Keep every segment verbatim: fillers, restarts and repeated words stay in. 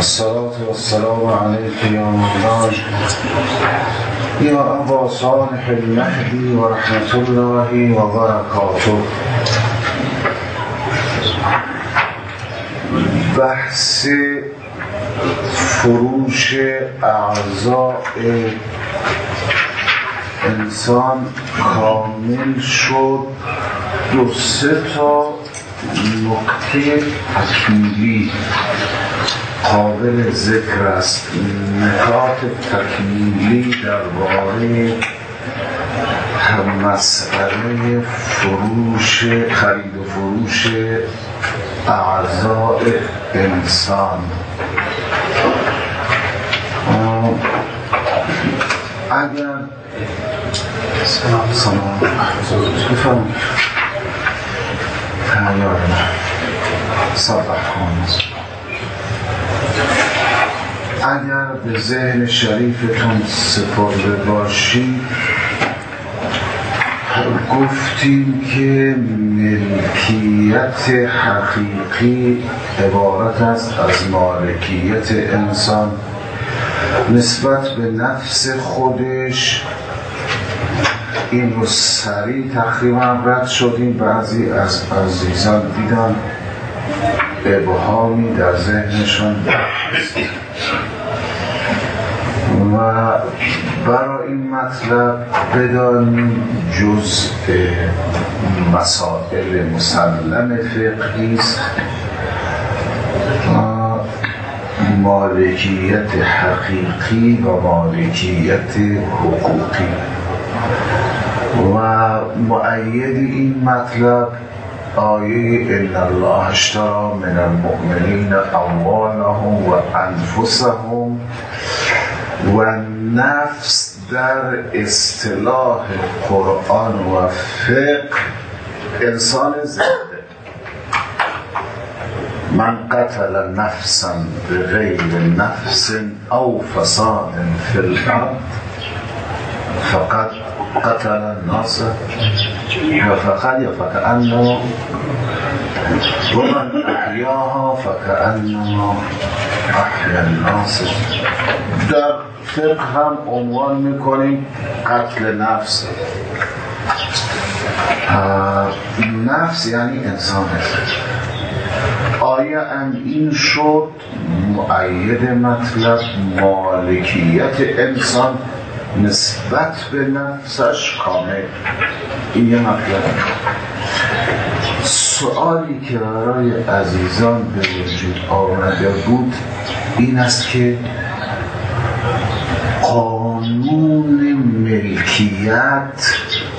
الصلاة والسلام عليك يا مولانا يا أبا صالح المهدي ورحمة الله وبركاته. بحث فروش اعضاء انسان کامل شد. دو سه تا نکته تکمیلی قابل ذکر است. نکات تکمیلی درباره مسئله فروش خرید و فروش اعضاء انسان. اگر سلام سلام بفرمایید تمام صبر کنید. اگر به ذهن شریفتون سپرده باشید، گفتیم که ملکیت حقیقی عبارت است از مالکیت انسان نسبت به نفس خودش. این رو سریع تقریبا رد شدیم. بعضی از عزیزان دیدن ابهامی در ذهنشان است و برای این مطلب بدانیم جزء مسائل مسلم فقهی است مالکیت حقیقی و مالکیت حقوقی. و مؤید این مطلب آیه ان الله اشتری من المؤمنین اموالهم و انفسهم و نفس در اصطلاح قرآن و فقه انسان زنده. من قتل نفسا بغیر نفس او فساد فی الارض فقط قتل الناس و فقط یا فکأنما و من احیاها فکأنما احیا الناس. در فقه هم عنوان میکنیم قتل نفس. نفس یعنی انسان هست. آیه ام این شد مؤید مطلب مالکیت انسان نسبت به نفسش کامل. این یه مطلب. سوالی که برای عزیزان به وجود آمده بود این است که قانون ملکیت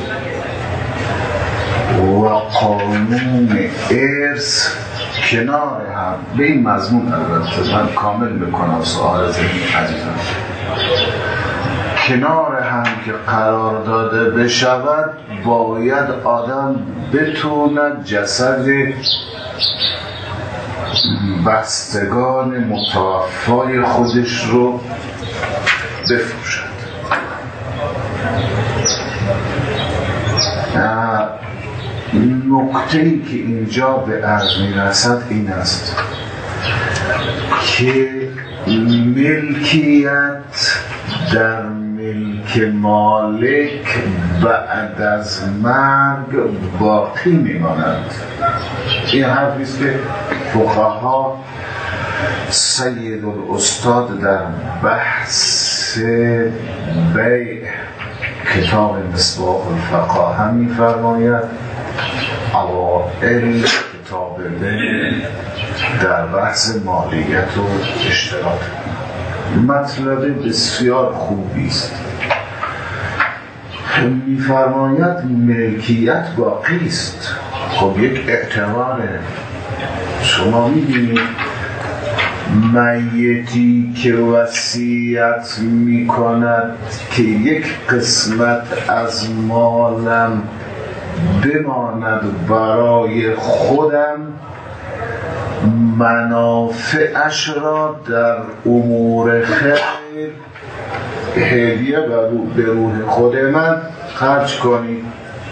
و قانون ارث کنار هم، به این مضمون البته من کامل میکنم سوال ذهن عزیزان، کنار هم که قرار داده بشود باید آدم بتوند جسد بستگان متوفای خودش رو بفروشد. نکته‌ای که اینجا به عرض می‌رسد این است که ملکیت در ملک مالک بعد از مرگ باقی میماند. این حرفی است که فقها سید الاستاد در بحث بیع کتاب مصباح الفقاهه می‌فرماید. اوائل کتاب بیع در بحث مالیت و اشتراک مطلب بسیار خوبی است. می‌فرماید ملکیت باقی است. خب یک اعتباره. شما می‌بینید میتی که وصیت می‌کند که یک قسمت از مالم بماند برای خودم، منافعش را در امور خیر هدیه به روح خود من خرج کنید.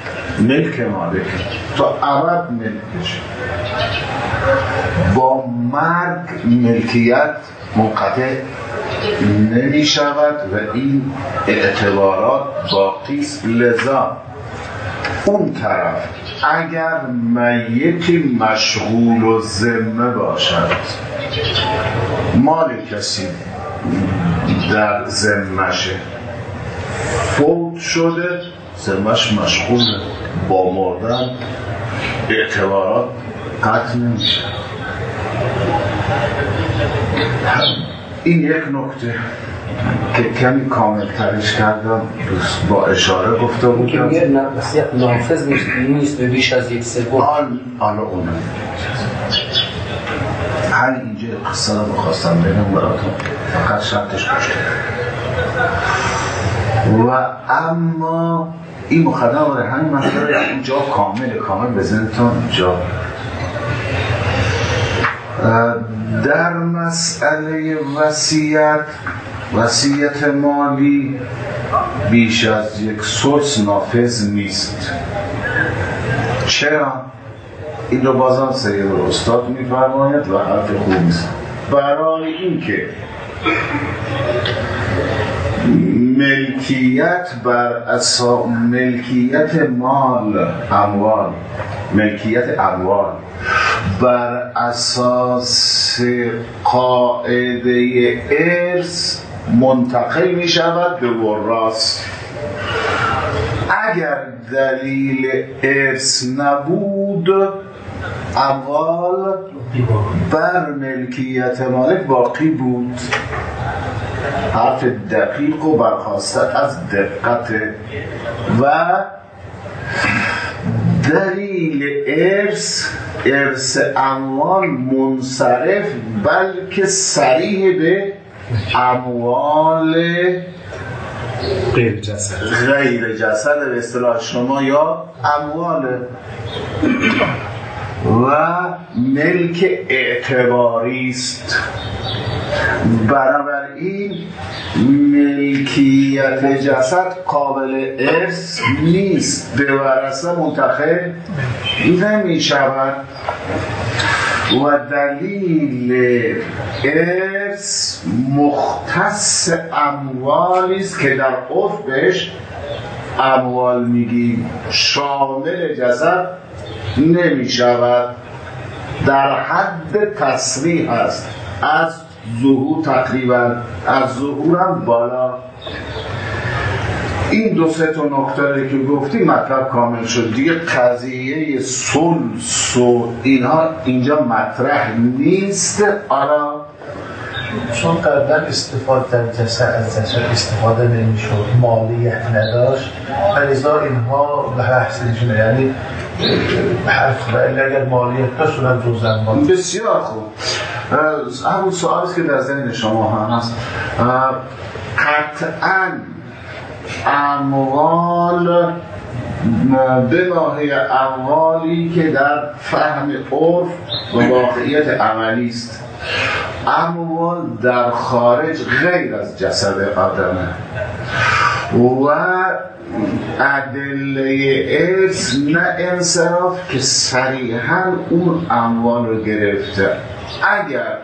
ملک مالک تا ابد ملکش. با مرگ ملکیت منقطع نمی شود و این اعتبارات باقی است. لذا اون طرف اگر میتی مشغول و ذمه باشد، مال کسی در ذمشه، فوت شده، ذمش مشغوله، با مردن اعتبارات قطع نمیشه. این یک نکته که کمی کامل ترش کردم با اشاره گفته بودم که میگه وصیت نافذ نیست به بیش از یک سوم. آن آن اون هر اینجا قصه رو بخواستم بگم براتون، فقط شرطش باشه. و اما این مقدمه برای همین مسئله اینجا کامل کامل بزنتون جا. در مسئله وصیت، وصیت مالی بیش از یک سلس نافذ نیست. چرا؟ این رو بازم سید استاد میفرماید و حرف خوبی است. برای اینکه ملکیت بر اساس ملکیت مال اموال ملکیت اموال بر اساس قاعده ارث منتقل می شود به وراث. اگر دلیل ارث نبود، اموال بر ملکیت مالک باقی بود. حرف دقیق و برخاسته از دقت. و دلیل ارث ارث اموال منصرف بلکه صریح به اموال غیر جسد غیر جسد به اصطلاح شما یا اموال و ملک اعتباری است. بنابراین ملکیت جسد قابل ارث نیست، به ورثه منتقل نمی شود. و دلیل ارث مختص اموالی است که در عرف بهش اموال میگیم، شامل جسد نمی شود. در حد تصریح است، از ظهور تقریبا، از ظهورم بالا. این دو سه تا نکته که گفتی مطلب کامل شد دیگه. قضیه سلس و اینها اینجا مطرح نیست. آره چون قبلا استفاده در جسد از جسد استفاده نمیشد، مالیت نداشت، لذا اینها به حسنشونه، یعنی حرف اگر مالیت داشت اونم جزء مالیت. بسیار خوب. همون سوالی که در ذهن شما هم هست. قطعاً اموال به ماهی اموالی که در فهم عرف و واقعیت عملی است. اموال در خارج غیر از جسد آدمه و ادله ارث نه انصراف که صریحاً اون اموال رو گرفته. اگر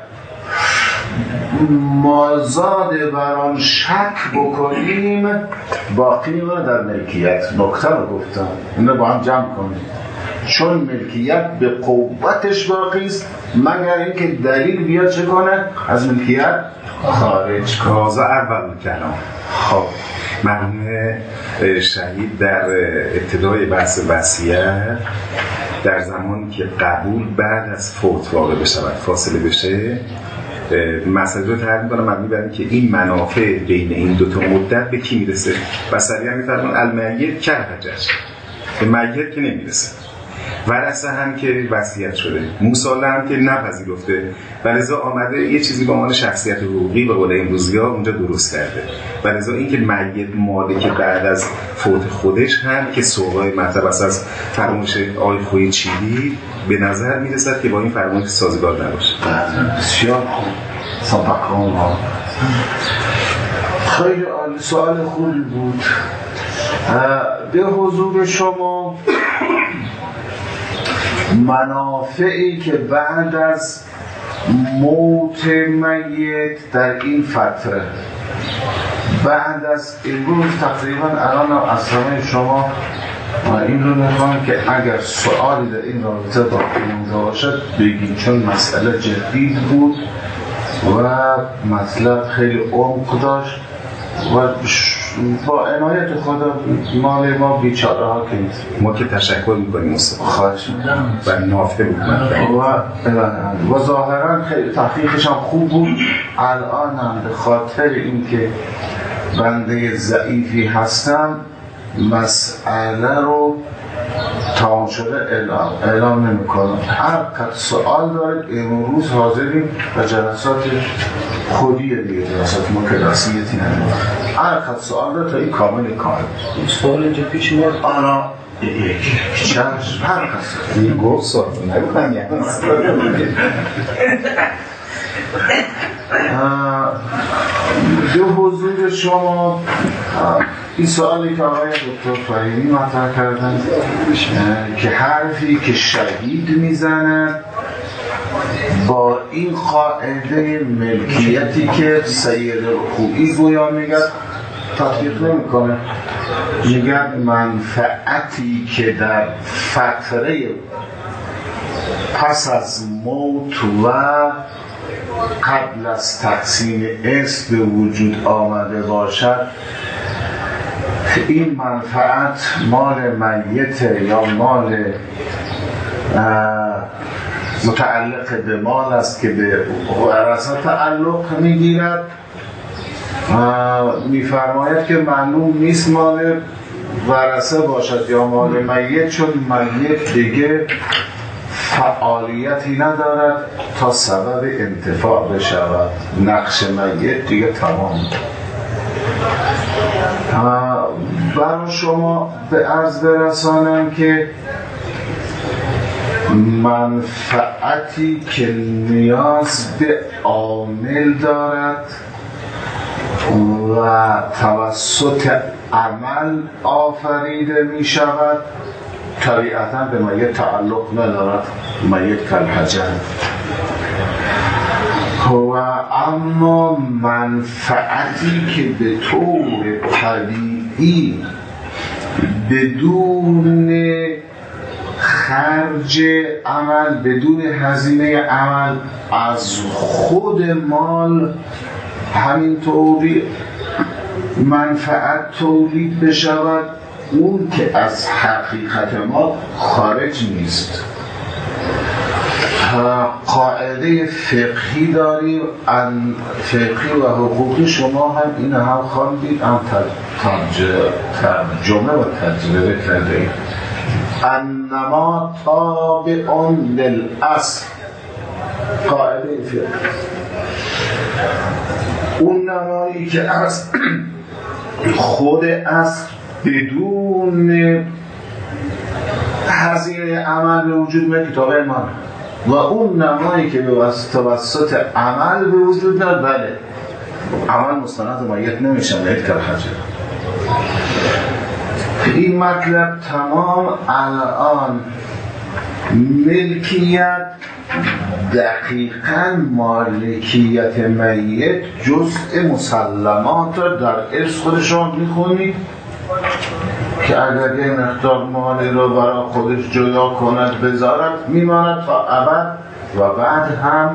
مازاد بر آن شک بکنیم باقی میمونه در ملکیت. نکته رو گفتم، اینو با هم جمع کنیم. چون ملکیت به قوتش باقی است مگر اینکه دلیل بیاد چه کنه از ملکیت خارج کنه. کازا اول کلام. خب مرحوم شهید در ابتدای بحث وصیت در زمانی که قبول بعد از فوت واقع بشود، فاصله بشه، مسئله رو تعریف می‌کنم مبنی بر اینکه این منافع بین این دو تا مدت به کی میرسه. بصری هم می‌فرمون المیت که حجج، به میت که نمیرسه. ورثه هم که وصیت شده، موصله هم که نپذیرفته و لذا آمده یه چیزی به عنوان شخصیت حقوقی به قول امروزی‌ها اونجا درست کرده. و لذا این که میت مالک بعد از فوت خودش هم که سوغای مطلب از فرمایش آقای خویی چیدی به نظر میرسد که با این فرمایش سازگار نباشه. بسیار خوب. سپاکان ها خیلی عالی، سوال خوبی بود. به حضور شما منافعی که بعد از موت میت در این فتره بعد از امروز تقریبا الان اصلا شما این رو میخوام که اگر سوالی در این رابطه با این باشد بگید، چون مسئله جدید بود و مطلب خیلی عمق داشت و با عنایت خدا مال ما بیچاره ها که نیست. ما که تشکر میکنیم استاد، خواهش میکنم و نافع بود و و ظاهرا خیلی تحقیقش هم خوب بود. الان هم به خاطر اینکه بنده ضعیفی هستم مسئله رو تمام شده اعلام, اعلام نمی کنم. هر کت سوال دارید امروز حاضریم و جلسات خودی دیگه، جلسات ما کلاسیتی نداریم. هر کت سوال دارید تا این کامل کار سوال اینجا پیش میاد آنا یک چشم هر کت این گفت سوال نگفتم یه به حضور شما این سوالی که آقای دکتر فهیمی مطرح کردن که حرفی که شهید میزنن با این قاعده ملکیتی که سید الخوئی گویا میگه تطبیق نمیکنه. میگن منفعتی که در فتره پس از موت و قبل از تقسیم ارث به وجود آمده باشد، این منفعت مال میت یا مال متعلق به مال است که به ورثه تعلق میگیرد. میفرماید که معلوم نیست مال ورثه باشد یا مال میت، چون میت دیگه فعالیتی ندارد تا سبب انتفاع بشود، نقش میت دیگه تمام. برای شما به عرض برسانم که منفعتی که نیاز به عامل دارد و توسط عمل آفریده می شود طبیعتاً به میت تعلق ندارد، میت کالحجر. و اما منفعتی که به طور طبیعی بدون خرج عمل، بدون هزینه عمل از خود مال همینطوری منفعت تولید بشود، اون که از حقیقت ما خارج نیست. قاعده فقهی داریم، ان فقهی و حقوقی، شما هم این هم خواندید، هم ترجمه و تجربه کردید. انما تابع للاصل، قاعده فقهی. اون نمایی که از خود اصل بدون هزینه عمل به وجود میاد کتاب ایمان، و اون نمایی که به توسط عمل به وجود میاد، بله عمل مستند میت نمیشه، میت کالحجر. این مطلب تمام. الان ملکیت دقیقاً مالکیت میت جزء مسلمات را در ارث خودشان میخونید که اگر یه مقدار مالی رو برای خودش جدا کند بذارد میماند تا ابد، و بعد هم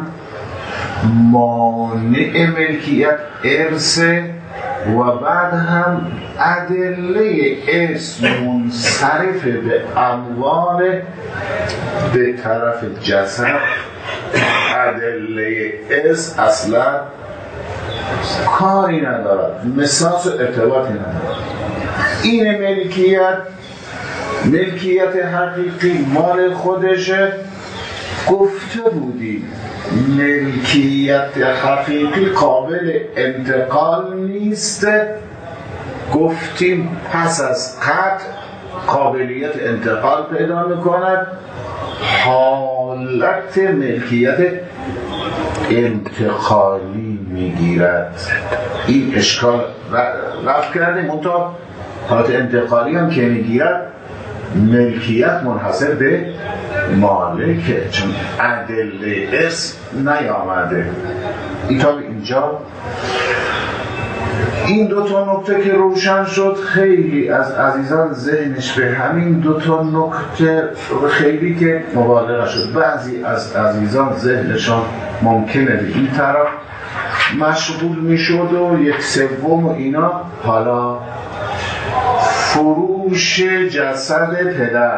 مانع ملکیت ارث، و بعد هم ادله ارث منصرف به اموال به طرف جسد. ادله ارث اصلا کاری ندارد، مساس و ارتباطی ندارد. این ملکیت ملکیت حقیقی مال خودشه. گفته بودیم ملکیت حقیقی قابل انتقال نیست، گفتیم پس از قطع قابلیت انتقال پیدا میکند. حالت ملکیت انتقالی میگیرد. این اشکال رفت کردیم. منطقه حالت انتقالی هم که میگیرد ملکیت منحصر به مالکه، چون ادله اسم نیامده. این تا اینجا این دو تا نکته که روشن شد، خیلی از عزیزان ذهنش به همین دو تا نکته خیلی که مبالغه شد. بعضی از عزیزان ذهنشان ممکنه به این طرف مشغول میشد و یک سوم و اینا. حالا فروش جسد پدر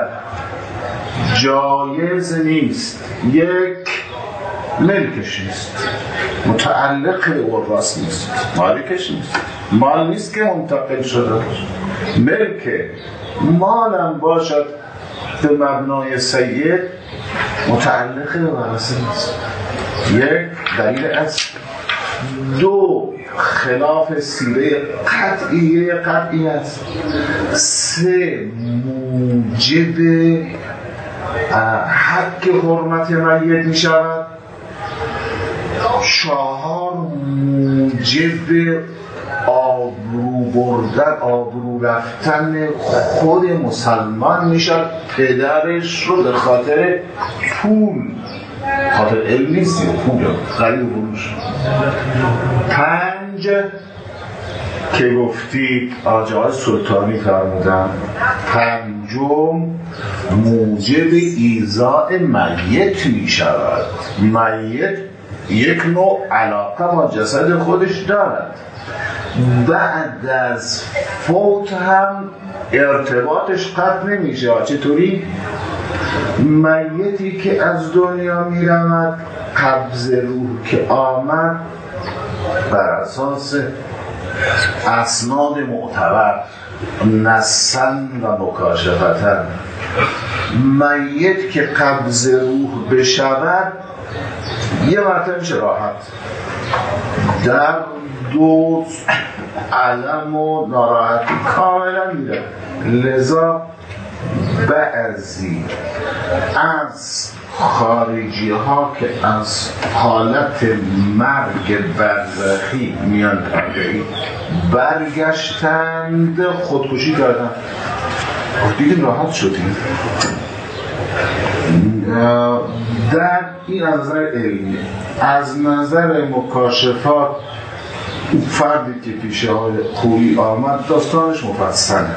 جایز نیست، یک ملکش نیست، متعلق به وراث نیست، مالکش نیست، مال نیست که منتقل شده باشه. ملک مالم باشد به مبنای سید، متعلق به وراث نیست. یک دلیل از دو خلاف سیره قطعیه قطعی است. سه موجب حق حرمت میت می شود. چهار موجب آبرو بردن آبرو رفتن خود مسلمان می شود، پدرش رو به خاطر پول، خاطر علم نیستی پول غریب بروش. پنج که گفتید آجای سلطانی فرمودن، پنجم موجب ایذاء میت می شود. میت یک نوع علاقه با جسد خودش دارد، بعد از فوت هم ارتباطش قطع نمیشه. چطوری؟ میتی که از دنیا می رود، قبض روح که آمد بر اساس اسناد معتبر نسن و مکاشفتن، میت که قبض روح بشود یه مرتبه میشه راحت، در دو علم و ناراحتی کاملا میره. لذا بعضی از خارجی ها که از حالت مرگ برزخی میان تبعی برگشتند خودکشی کردن. دیدیم راحت شدیم. در این از نظر علمی. از نظر مکاشفات فردی که پیش آقای خویی آمد داستانش مفصله،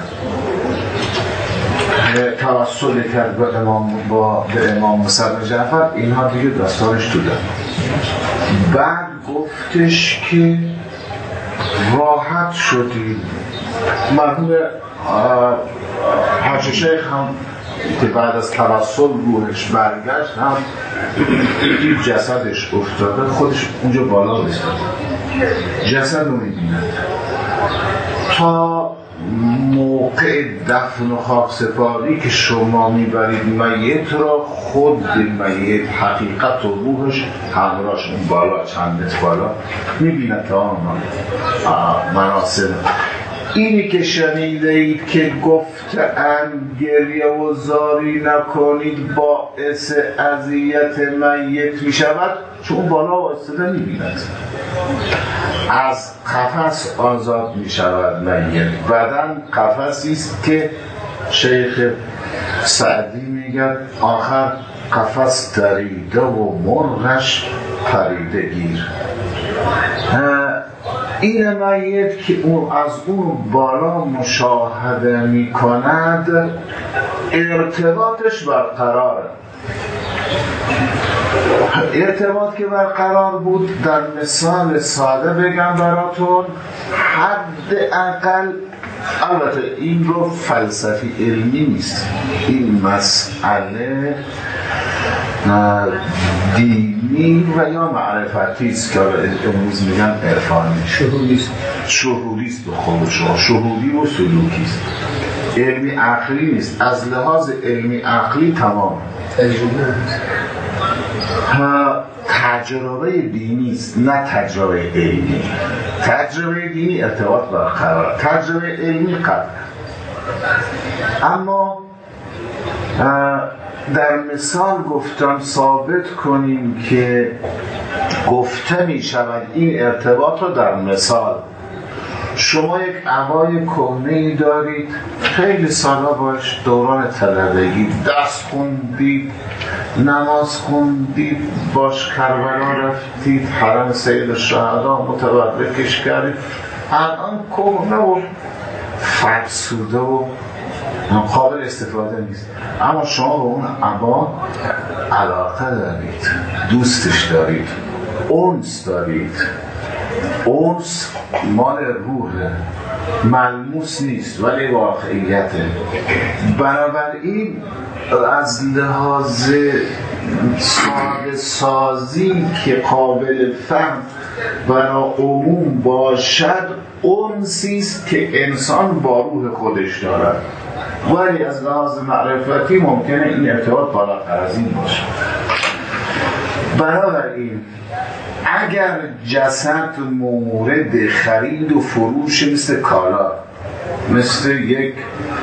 توسل کرد به امام با به امام موسی بن جعفر، اینها دیگه داستانش تو دارن. بعد گفتش که راحت شدیم. مرحوم حاج شیخ هم که بعد از توسل روحش برگشت هم دید جسدش افتاده، خودش اونجا بالا بستاد، جسد رو میبیند. تا موقع دفن و خاک سپاری که شما میبرید میت را، خود میت حقیقت و روحش همراهش اون بالا چند متر بالا میبیند تا مراسم. اینی که شنیده اید که گفتند گریه و زاری نکنید باعث اذیت میت می شود، چون بالا واسطه می بیند. از قفس آزاد می شود میت. بدن قفسی است که شیخ سعدی میگه آخر قفس دریده و مرغش پریده گیر. این میت که اون از اون بالا مشاهده می کند ارتباطش برقراره. ارتباط که برقرار بود، در مثال ساده بگم براتون، حد اقل، البته این رو فلسفی علمی نیست، این مسئله دینی و یا معرفتی است که امروز میگن عرفانی، شهودیست شهودیست به خودش، شهودی و سلوکی است، علمی عقلی نیست. از لحاظ علمی عقلی تمام تجربه تجربه دینی است، نه تجربه علمی. تجربه دینی ارتباط برقرار، تجربه علمی قطع. اما در مثال گفتم ثابت کنیم که گفته می شود این ارتباط رو در مثال شما یک عبای کهنه‌ای دارید، خیلی سالا باش دوران طلبگی دست خوندید، نماز خوندید، باش کربلا رفتید، حرم سید الشهدا متبرکش کردید، الان کهنه و فرسوده و قابل استفاده نیست، اما شما به اون عبا علاقه دارید، دوستش دارید، انس دارید. انس مال روحه، ملموس نیست ولی واقعیته. بنابراین از لحاظ ساده سازی که قابل فهم برای عموم باشد، انسی است که انسان با روح خودش دارد، ولی از لحاظ معرفتی ممکنه این ارتباط بالاتر از این باشه. بنابراین اگر جسد مورد خرید و فروش مثل کالا، مثل یک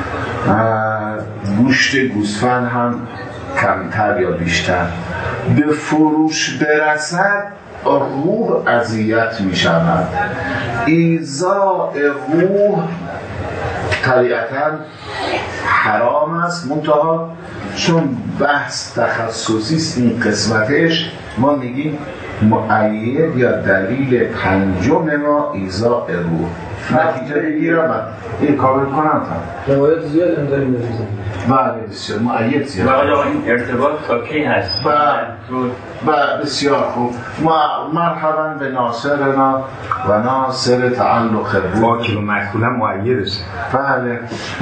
گوشت گوسفند هم کمتر یا بیشتر به فروش برسد، روح اذیت می شود. ایذاء روح طبیعتاً حرام است، منتها چون بحث تخصصی است این قسمتش، ما میگیم مؤید یا دلیل پنجم ما ایذاء روح. نتیجه بگیرم من این کامل کنم تا روایت زیاد هم داریم بزنیم. بله بسیار مؤید زیاد. بله این ارتباط تا کی هست؟ بله بسیار خوب. مرحبا به ناصرنا و ناصر تعلق روح. واکل و مکول هم مؤیدشه. بله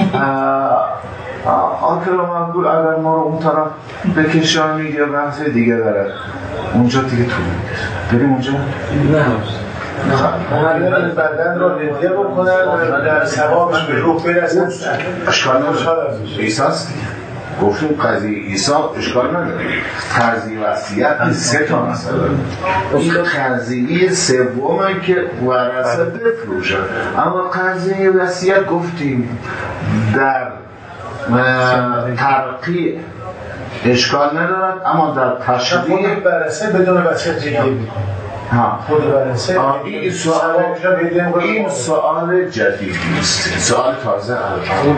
آکل و مقبول اگر ما رو اون طرف بکشانید یا بحث دیگه دارد، اونجا دیگه طول میکشه. بریم اونجا؟ نه همه بدن رو ندیه بکنن و در ثوابش به روح برسن. اشکال نداره، عیسی است دیگه. گفتیم قضیه عیسی اشکال نداره. قضیه وصیت سه تا مسئله. این قضیه سومه که ورثه بفروشن، اما قضیه وصیت گفتیم در ترقیع اشکال ندارد، اما در تشریع خود برسه بدون وصیت جدی میکنه. خود برسه این سوال این سوال جدید نیست، سوال تازه الان.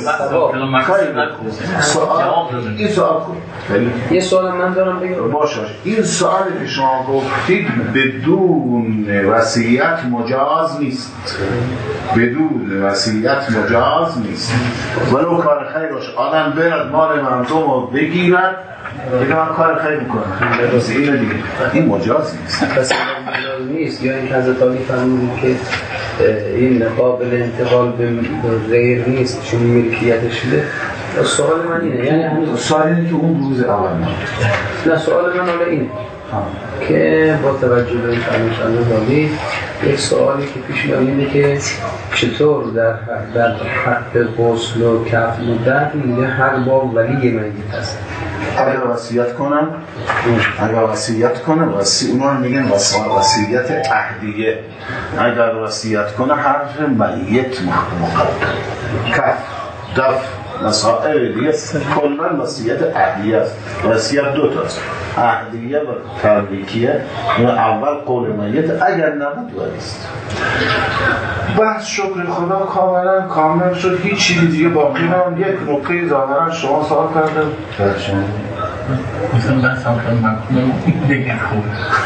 این سوال یه سوال من دارم بگم. باشه، این سوالی که شما گفتید بدون وصیت مجاز نیست، بدون وصیت مجاز نیست، ولو کار خیر باشه. آدم برد مال مردم رو بگیرد، دیگه من کار خیر میکنم، بس اینو دیگه این مجاز نیست. پس مجاز نیست، یا این حضرت علی فرمودن که این قابل انتقال به غیر نیست چون ملکیت شده. سوال من اینه، یعنی همین سوال اینه که اون روز اول نه، سوال من حالا اینه که با توجه به این فرمایشات داوی یک سوالی که پیش میاد اینه که چطور در در حق غسل و کفن و دفن میگه هر بار ولی میت هست. اگر وصیت کنن اگر وصیت کنن وصی اونا رو میگن وصیت عهدیه. اگر وصیت کنه حرف میت مقدم، کف دفن مسائل دیگه کلا وصیت عهدیه است. وصیت دو تاست، عهدیه و تربیکیه. اول قول میت، اگر نبود ولیست. بحث شکر خدا کاملا کامل شد، هیچ چیزی دیگه باقی نموند. یک نکته ظاهرا شما سوال کردم مثلا بحث هم کنم دیگه خوب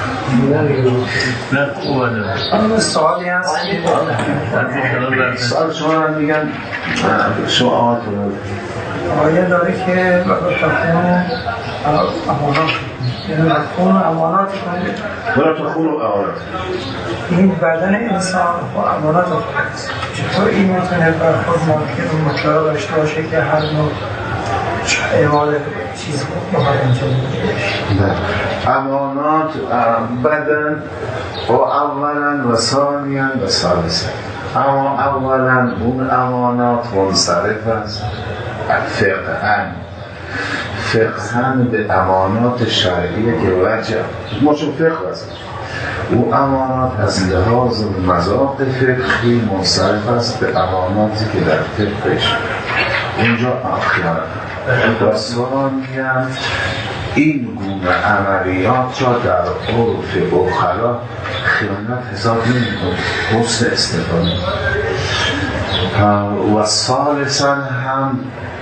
نه خوبه اما سوالی هست سوال شما هم میگن شما آمد رو آیه داره که ولا تخونوا امانات ولا تخونوا امانات. این بدن انسان و امانات خودست. چطور این میتونه برخورد ممکن و مطلقه داشته باشه که هر نوع عبادت چیز بخواد انجام بشه؟ امانات بدن و اولا و ثانیا و ثالثا. اما اولا اون امانات منصرف است فقهاً فقهاً به امانات شرعیه که وجه ما چون فقه است، او امانات از لحاظ مذاق فقهی منصرف است به اماناتی که در فقهش اونجا اخیار و ثانیاً این گونه عملیات را در عرف بخلا خیانت حساب نمی‌کنه، حسن استفاده. و ثالثاً هم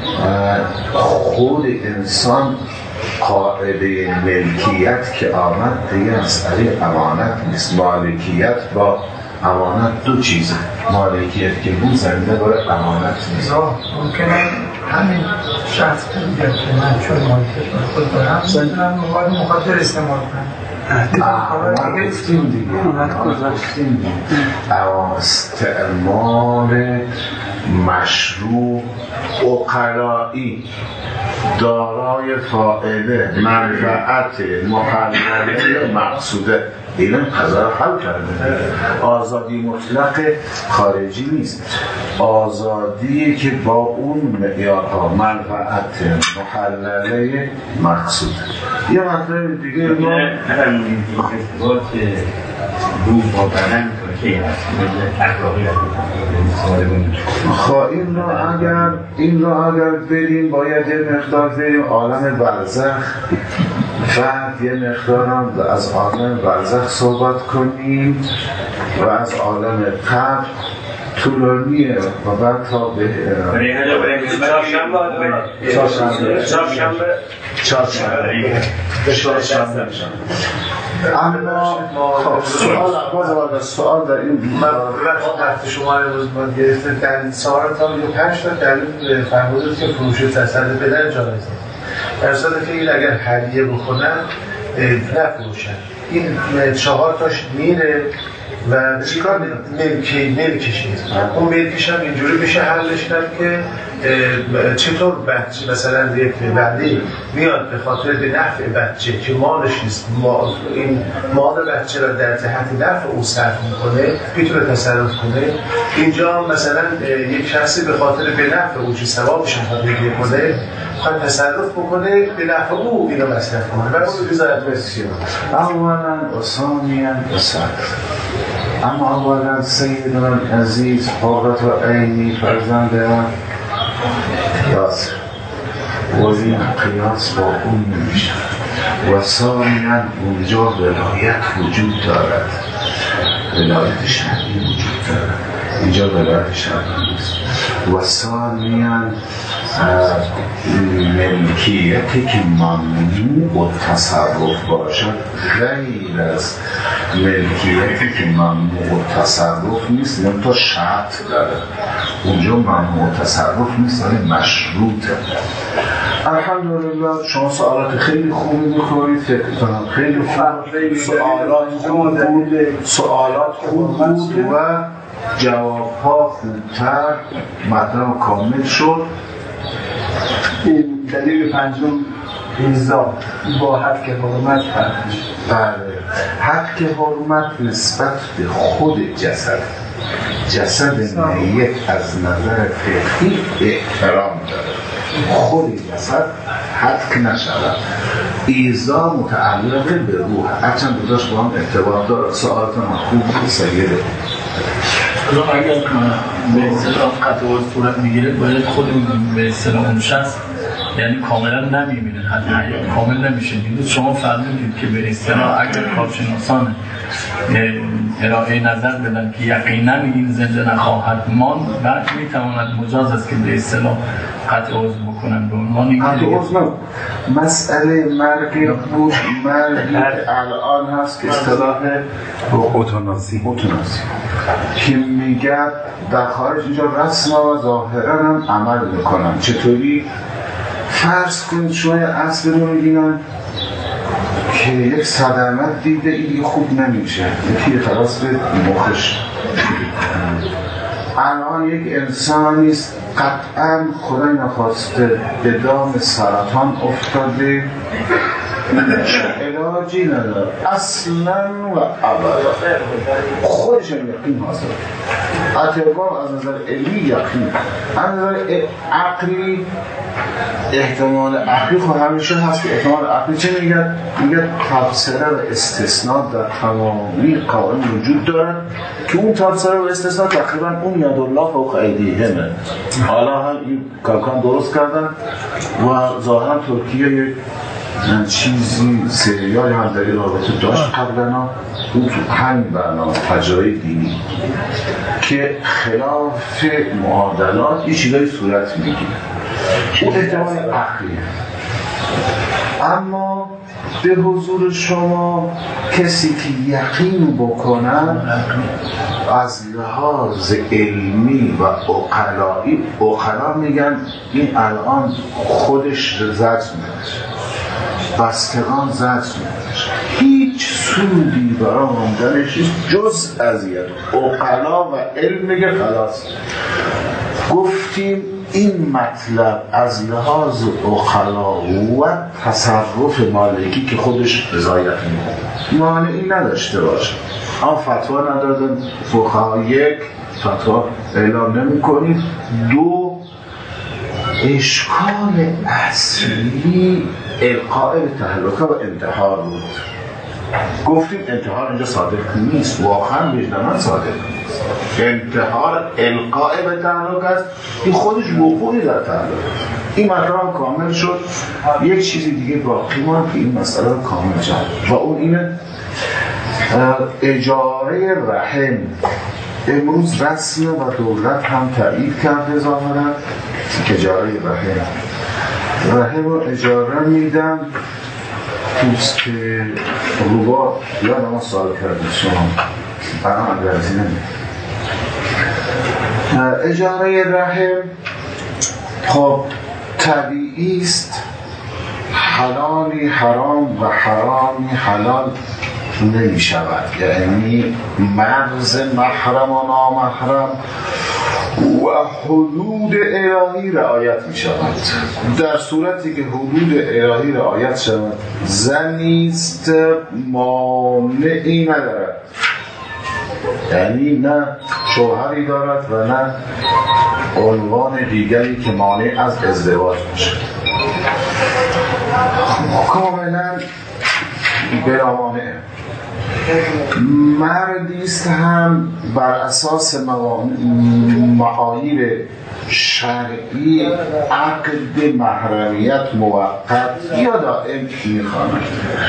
خود انسان قاعده ملکیت که آمد دیگه مسئله امانت نیست. مالکیت با امانت دو چیزه. مالکیت که بود زمینه برای امانت نیست. ممکنه همین شخص بگه که من چون مالکیت من خود دارم میتونم مواد مخاطر استعمال کنم. آه گفتیم دیگه گفتیم دیگه اما استعمال مشروع اقلایی دارای فائده منفعت محلله مقصوده این قضا رو حل کرده. آزادی مطلق خارجی نیست، آزادی که با اون معیارها منفعت محلله مقصوده. یه مطلب دیگه ما ارتباط روح با بدن که هست اخلاقی خب این رو اگر این رو اگر بریم باید یه مقدار بریم عالم برزخ، بعد یه مقدار هم از عالم برزخ صحبت کنیم و از عالم قبر طولانیه و بعد تا به چهارشنبه چهارشنبه چهارشنبه اما سوال باز سوال در این وقت شما امروز ما گرفته در چهار تا یا پنج تا دلیل فرمودید که فروش تصرف بدن جایز است. در صورتی که این اگر هدیه بکنن نفروشن. این چهار تاش میره و چیکار ملکی ملکش نیست. اون ملکش هم اینجوری میشه حلش کرد که چطور بچه مثلا یک ولی میاد به خاطر به نفع بچه که مالش نیست مال این مال بچه را در جهت نفع او صرف میکنه میتونه تصرف کنه. اینجا مثلا یک شخصی به خاطر به نفع او چه ثوابش میخواد بگیره کنه خواهد تصرف بکنه به نفع او اینو مصرف کنه و اون بذارد بسیار اولا و ثانیاً و ثالثاً. اما اولا سیدنا عزیز حضرت و عینی فرزند یاسر و این قیاس با اون نمیشه و ثانیاً اونجا ولایت وجود دارد، ولایت شرعی وجود دارد، اینجا ولایت شرعی نیست. و ثانیاً ملکیتی که ممنوع و تصرف باشد غیر از ملکیتی که ممنوع و تصرف نیست، یعنی تا شرط داره. اونجا ممنوع و تصرف نیست، یعنی مشروطه. الحمدلله شما سوالات خیلی خوبی میکنید، فکر کنم خیلی خوب سوالات خوب بود، سوالات خوب بود و جوابها خوبتر، مطلب کامل شد. این دلیل پنجم ایزا با حق حرمت فرق میشه. بله، حق حرمت نسبت به خود جسد جسد میت از نظر فقهی احترام داره، خود جسد حق نشود. ایزا متعلق به روح، هرچند بوداش با هم ارتباط داره. سوالات من خوب سریده اگر به اصطلاح قطع و صورت میگیره باید خود به اصطلاح اون شخص یعنی کاملا نمیبینه، حتی کامل نمیشه. دیدید شما فرمودید که به اصطلاح اگر کارشناسان ارائه نظر بدن که یقینا این زنده نخواهد ماند، بعد میتواند مجاز است که به اصطلاح قطع عضو بکنن به عنوان این قطع عضو. مسئله مرگ روش مرگی الان هست که اصطلاح اوتاناسی اوتاناسی که میگه در خارج اینجا رسما و ظاهرا هم عمل میکنن. چطوری؟ فرض کنید شما یه اسب رو میگینن که یک صدمت دیده این خوب نمیشه، یکی خلاص به مخش. الان یک انسانیست قطعا خدای نخواسته به دام سرطان افتاده، علاجی نداره اصلا و ابدا، خودش یقین حاصل اطباء از نظر علمی یقین، از نظر عقلی احتمال عقلی خود همیشه هست که احتمال عقلی چه میگه؟ میگه تبصره و استثناء در تمامی قوانین وجود دارد که اون تبصره و استثناء تقریبا اون یدالله فوق ایدیهمه. حالا هم این کارکان درست کردن و ظاهرا ترکیه یک من چیزی سریال هم در این رابطه داشت قبلنا، اون تو همین برنامه تجربه دینی که خلاف معادلات یه چیزایی صورت میگیره، اون احتمال عقلیه. اما به حضور شما کسی که یقین بکنن از لحاظ علمی و عقلایی، عقلا میگن این الان خودش زجر میدهش، بستگان زجر میدهش، هیچ سودی برای موندنش جز اذیت. عقلا و علم میگه خلاص. گفتیم این مطلب از لحاظ عقلا و تصرف مالکی که خودش رضایت میده مانعی نداشته باشه، اما فتوا ندادن فقها. یک، فتوا اعلام نمی کنید. دو، اشکال اصلی القاء به تهلکه و انتحار بود. گفتیم انتحار اینجا صادق نیست، واقعا وجداناً صادق نیست. انتحار القاء به تهلکه است، این خودش وقوعی در تهلکه. این مطلب کامل شد. یک چیزی دیگه باقی ماند که این مسئله رو کامل کرد و اون اینه اجاره رحم. امروز رسم و دولت هم تایید کرده ظاهراً اجاره رحم. رحم رو اجاره میدن توست که روبا یا نما سوال کرده شما برام اگرزی نمید. اجاره رحم خب طبیعی است، حلالی حرام و حرامی حلال نمی شود، یعنی مرز محرم و نامحرم و حدود الهی رعایت می شود. در صورتی که حدود الهی رعایت شود زنیست مانعی ندارد، یعنی نه شوهری دارد و نه عنوان دیگری که مانع از ازدواج باشه، کاملا بلا مانع. مردیست هم بر اساس معاییر شرعی عقد محرمیت موقت یا دائم میخواند.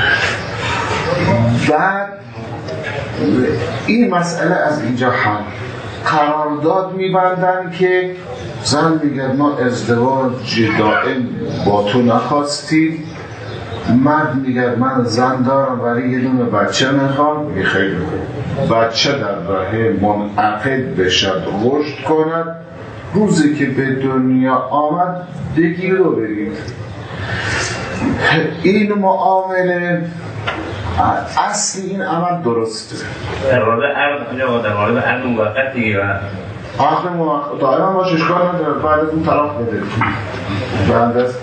بعد این مسئله از اینجا هم قرارداد میبندن که زن میگه ما ازدواج دائم با تو نخواستیم، مرد میگه من زن دارم ولی یه دونه بچه میخوام، میگه خیلی خوب، بچه در رحم منعقد بشد رشد کند، روزی که به دنیا آمد بگیر و برید. این معامله اصل این عمل درسته. در مورد عقد در مورد عقد موقت دیگه عقد موقت دائما باشه، اشکال نداره، بعد از اون طلاق بده، بعد از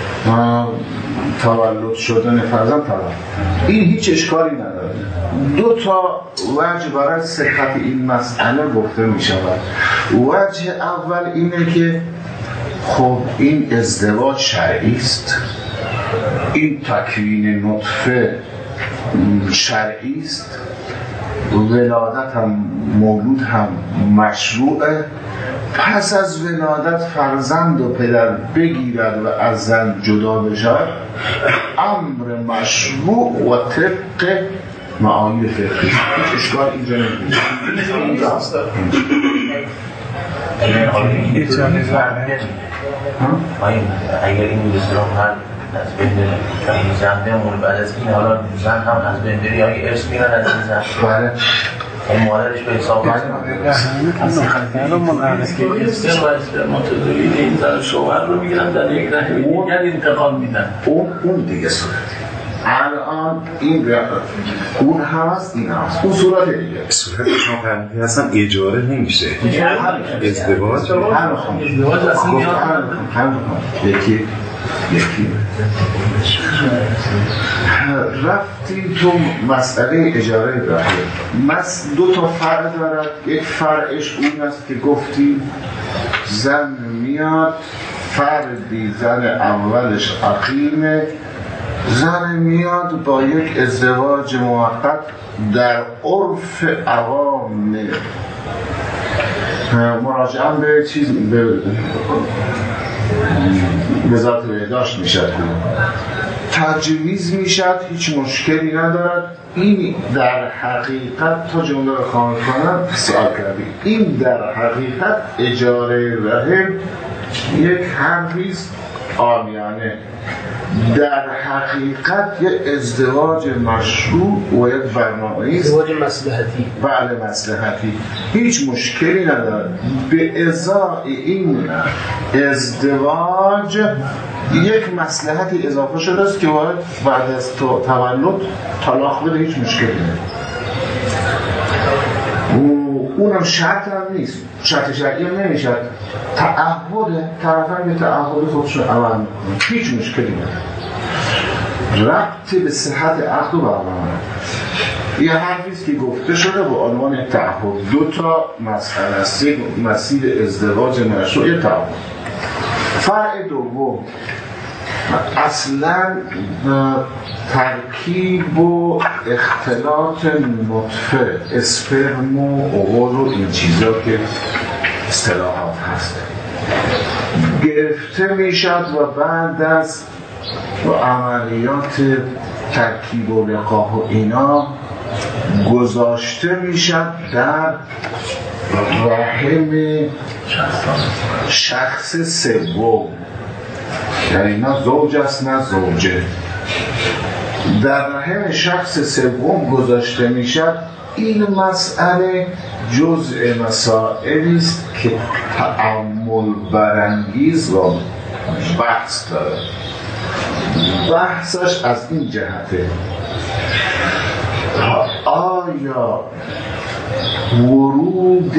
تولد شدن فرزند طلاق، این هیچ اشکالی نداره. دو تا وجه برای صحت این مسئله گفته می شود. وجه اول اینه که خب این ازدواج شرعی است، این تکوین نطفه شرعی است، ولادت هم مولود هم مشروعه، پس از ولادت فرزند و پدر بگیرد و از زن جدا بشود امر مشروع و طبق معاییر فقهی، هیچ اشکال اینجا نمیشه. اگر این اسلام هم از بین بره این زن بمونه، بعد از این حالا زن هم از بین بره یا ارث میرن از این زن، بله این مادرش به حساب اصلا خیلی منعرض که اسلام و اسپرماتوزوید این زن شوهر رو میگیرن در یک رحم دیگر انتقال میدن. اون اون دیگه صورت الان این اون هم هست، این هم هست، اون صورت دیگه. صورت شما فرمودی اصلا اجاره نمیشه، ازدواج ازدواج اصلا میاد هم یکی یکی رفتیم تو مسئله اجاره رحم. مس دو تا فرع دارد. یک فرعش اون است که گفتیم زن میاد، فردی زن اولش عقیمه، زن میاد با یک ازدواج موقت در عرف عوام مراجعه به چیز به وزارت بهداشت میشه، تجویز میشد، هیچ مشکلی ندارد. این در حقیقت تا جمله رو کامل کنم سوال کردیم، این در حقیقت اجاره رحم یک حرفیست عامیانه، در حقیقت یک ازدواج مشروع و یک برنامه‌ای است، ازدواج مصلحتی. بله مصلحتی، هیچ مشکلی ندارد. به ازای این ازدواج یک مصلحتی اضافه شده است که باید بعد از تو تولد طلاق بده، هیچ مشکلی نداره. اونم شرط هم نیست، شرط شرعی هم نمیشد، تعهد طرفین به تعهد خودشون عمل میکنه، هیچ مشکلی نداره، ربطی به صحت عقد و برنامه. یه حرفیست که گفته شده با عنوان تعهد، دو تا مسئله است، یک مسیر ازدواج مشروع، تعهد. فرع دوم، اصلا ترکیب و اختلاط نطفه، اسپرم و اوول و این چیزا که اصطلاحات هست گرفته میشد و بعد از عملیات ترکیب و لقاح و اینا گذاشته میشد در رحم شخص سوم، یعنی نه زوج است نه زوجه، در رحم شخص سوم گذاشته میشد. این مسئله جزء مسائلی است که تأمل برانگیز و بحث داره. بحثش از این جهته، آیا ورود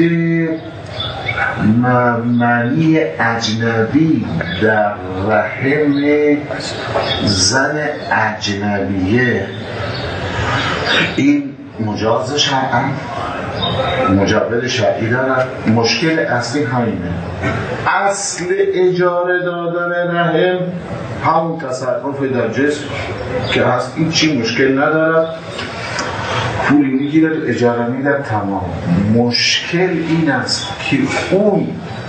منی اجنبی در رحم زن اجنبیه این مجاز شرعاً، مجاز شرعی دارد؟ مشکل اصلی همینه. اصل اجاره دادن رحم همون تصرف در جسم که هست، این چی مشکل ندارد، پولی میگیرد اجاره میدن، تمام. مشکل این است که اون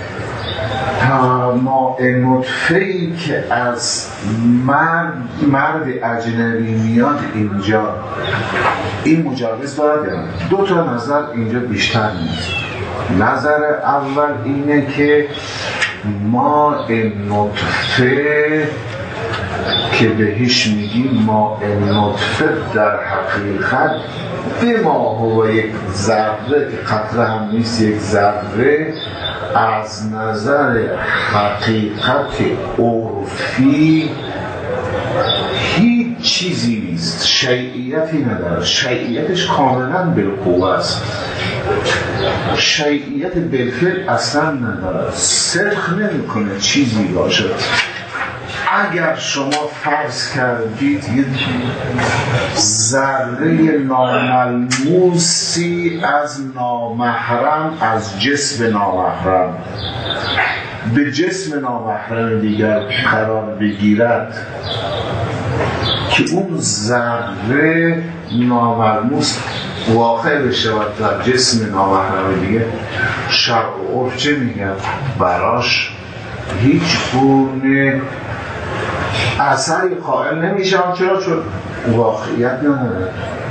ماء نطفه‌ای که از مرد, مرد اجنبی میاد اینجا، این مجاز دارد یا نه؟ دو تا نظر اینجا بیشتر نیست. نظر اول اینه که ماء نطفه که بهش میگیم ماء نطفه در حقیقت به ما هو یک ذره که قطره هم نیست، یک ذره از نظر حقیقت عرفی هیچ چیزی نیست، شیعیتی نداره، شیعیتش کاملا بالقوه است، شیعیت بالفعل اصلا نداره، صدق نمیکنه چیزی باشد. اگر شما فرض کردید یک ذره ناملموسی از نامحرم، از جسم نامحرم به جسم نامحرم دیگر قرار بگیرد که اون ذره ناملموس واقع بشه در جسم نامحرم دیگه، شرع و عرف چه میگن؟ براش هیچ گونه اثری قائل نمیشه. چرا؟ چون واقعیت نداره،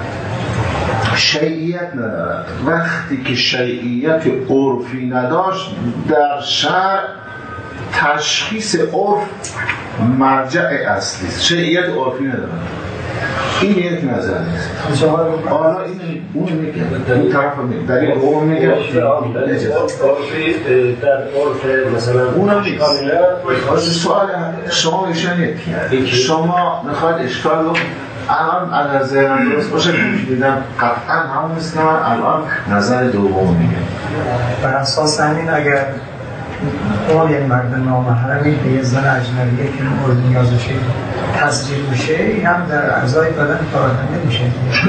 شیعیت ندارد. وقتی که شیعیت عرفی نداشت در شرع، تشخیص عرف مرجع اصلی است، شیعیت عرفی ندارد. این یک نظر است. حالا این اون میگه اون طرف میگه در این قوم میگه عرفی در عرف مثلا اونم میگه. سوال شما ایشان یکیه، شما میخواید اشکال رو الان از ذهنم درست باشه گوش میدم، قطعا همون است که من الان نظر دوم میگه. بر اساس همین اگر اون یک مرد نامحرمی به یه زن اجنبیه که مورد نیازشه تسجیل میشه، این هم در اعضای بدن پراکنده میشه.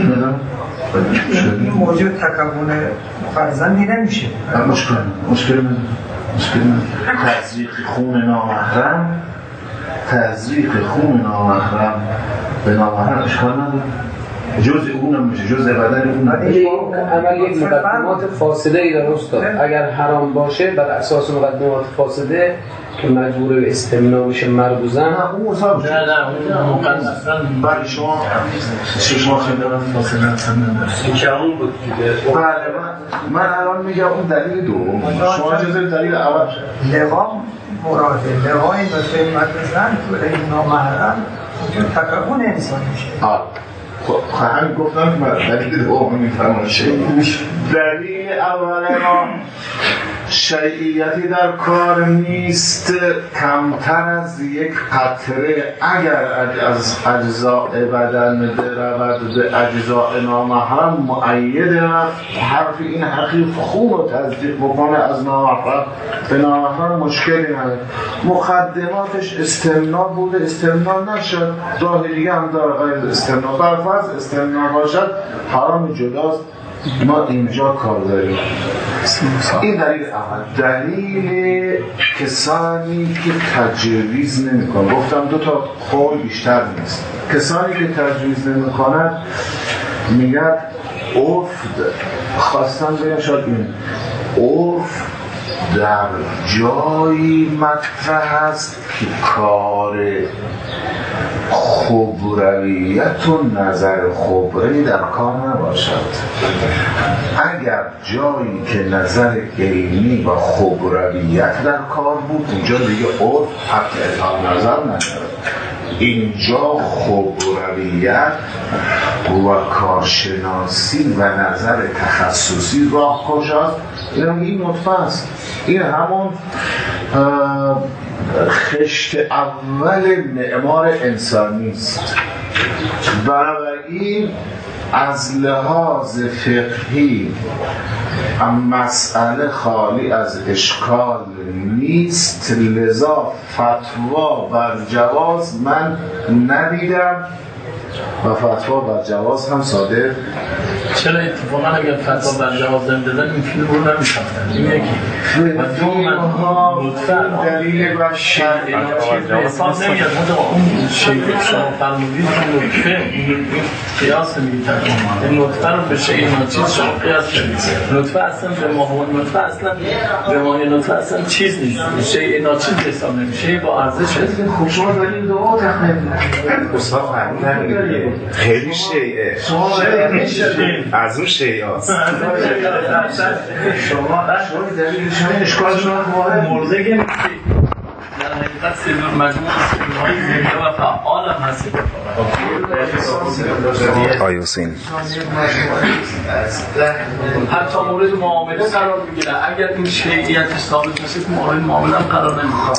این موجود تکون فرزندی نمیشه. مشکل مشکل مشکل تزریق خون نامحرم، تزریق خون نامحرم به نامحرم اشکال نداره. جزء اونم میشه، جزء بدن اون. ولی عمل یک مقدمات فاسده ای داره استاد. اگر حرام باشه بر اساس مقدمات فاسده که مجبور به استمناء میشه مربوزن، نه اون مصاب نه نه اون مقدم اصلا برای شما شما خیلی فاصله اصلا نداره که اون بود دیگه. بله من من الان میگم اون دلیل دوم، شما جزء دلیل اول لقام مراده لقای مثل مدرسن تو این نامحرم وجود تکون انسان میشه. آه خب همین گفتم که من دلیل دوم میفرمایید. دلیل اول ما شیعیتی در کار نیست کمتر از یک قطره اگر از اجزاء بدن برود به اجزاء نامحرم مؤید حرف این حقیق خوب رو تصدیق بکنه از نامحرم به نامحرم مشکلی نداره. مقدماتش استمناء بوده، استمناء نشد، راه دیگه هم داره غیر استمناء. برفرض استمناء باشد حرام جداست، ما اینجا کار داریم. این دلیل اول. دلیل کسانی که تجویز نمی کنند، گفتم دو تا قول بیشتر نیست. کسانی که تجویز نمی کنند میگن عرف خواستن بگن شاید این عرف در جایی مطرح است که کار خبرویت و نظر خبری در کار نباشد. اگر جایی که نظر عینی و خبرویت در کار بود اونجا دیگه عرف حق اظهار نظر نداره. اینجا خبرویت و کارشناسی و نظر تخصصی راه کجاست؟ این نطفه است. این همون خشت اول معمار انسانی است. بنابراین از لحاظ فقهی مسئله خالی از اشکال نیست، لذا فتوا بر جواز من ندیدم و فتوا بر جواز هم صادر. چرا اتفاقا اگر فتوا بر جواز نمیدادن این فیلم رو نمی‌ساختن؟ این یکی و دوم لطفاً دلیل و شرعی حساب نمیاد. مثلا اون شیء شما فرمودید اون نطفه قیاس میگید این نطفه رو به شیء ناچیز شما قیاس کنید. نطفه اصلا به ماهیت نطفه اصلا به ماهیت نطفه اصلا چیز نیست، شیء ناچیز حساب نمیشه، شیء با ارزش است. خوب شما دلیل دو تا استاد فرمودن خیلی شیعه از اون شیعه هست. شما دلیل شما اشکال شما مرده که در حقیقت سلول مجموع سلول‌های زنده و فعال هم هست. آیوسین حتی مورد معامله قرار میگیره. اگر این شیعیت ثابت بشه که مورد معامله هم قرار نمیگیره.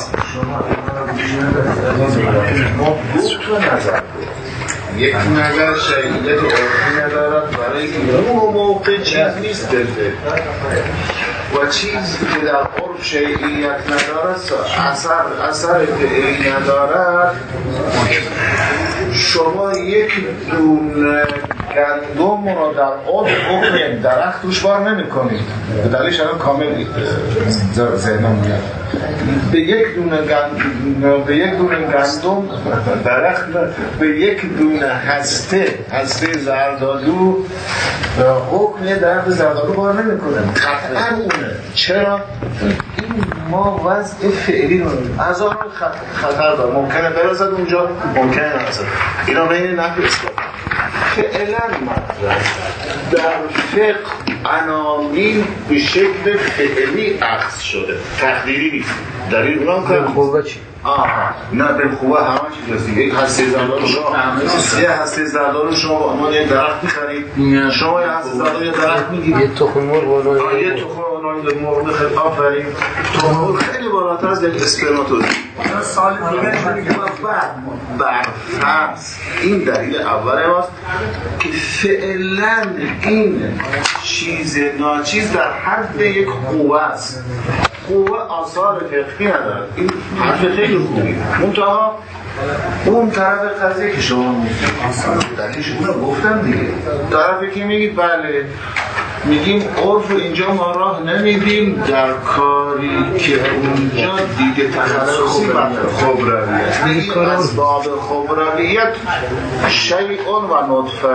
دو تا نظر یک نظر شیعیت عرفی ندارد برای اینکه اون موقع چیز نیست دلده و چیزی که در عرف شیعیت ندارد اثر اثر فعلی ندارد. شما یک دونه گندم رو در عرف حکم درخت توش بار نمی کنید. به دلیلش الان کامل ذهنم میاد. به یک دونه گندم به یک دونه گندم درخت به یک دونه هسته هسته زردآلو حکم درخت زردآلو بار نمی کنه. قطعا اونه. چرا؟ این ما وضع فعلی رو از آن خطر داره. ممکنه برسد اونجا، ممکنه نرسد. اینا بین نفی اثبات فعلا مطرح در فقه عناوین به شکل فعلی اخذ شده، تقدیری نیست. دلیل اونم که خوبه چی؟ آها نه به خوبه همه چیز هست دیگه. یک هسته زردآلو شما یه هسته زردآلو شما با عنوان یک درخت می‌خرید، شما یه هسته زردآلو یه درخت می‌گیرید، یه تخم مرغ بالای یه تخم مرغ خیلی آفرین تخم مرغ خیلی بالاتر از یک اسپرماتوزوید. سال دیگه بر فرض این دلیل اول ماست که فعلا این چیز ناچیز در حد یک قوه است. قوه آثار فقهی نداره. این حرف خیلی خوبی. منتها اون طرف قضیه که شما میگید دلیلش اونو گفتم دیگه. طرفی که میگید بله میگیم عرف اینجا ما راه نمیدیم در کاری که اونجا دیگه تخصصی بر خبرویت میگیم از باب خبرویت شیء و نطفه